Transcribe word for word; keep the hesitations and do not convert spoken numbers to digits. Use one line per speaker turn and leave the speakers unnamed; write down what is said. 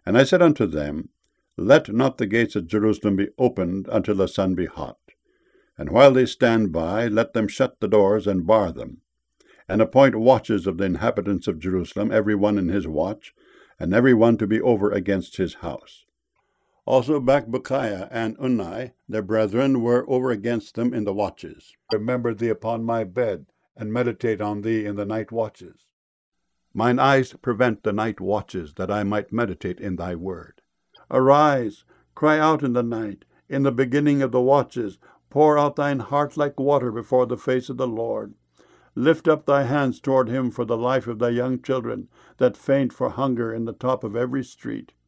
And I said unto them, Let not the gates of Jerusalem be opened until the sun be hot. And while they stand by, let them shut the doors and bar them, and appoint watches of the inhabitants of Jerusalem, every one in his watch, and every one to be over against his house. Also Bakbukiah and Unai, their brethren, were over against them in the watches. Remember thee upon my bed, and meditate on thee in the night watches. Mine eyes prevent the night watches, that I might meditate in thy word. Arise, cry out in the night, in the beginning of the watches, pour out thine heart like water before the face of the Lord. Lift up thy hands toward him for the life of thy young children, that faint for hunger in the top of every street.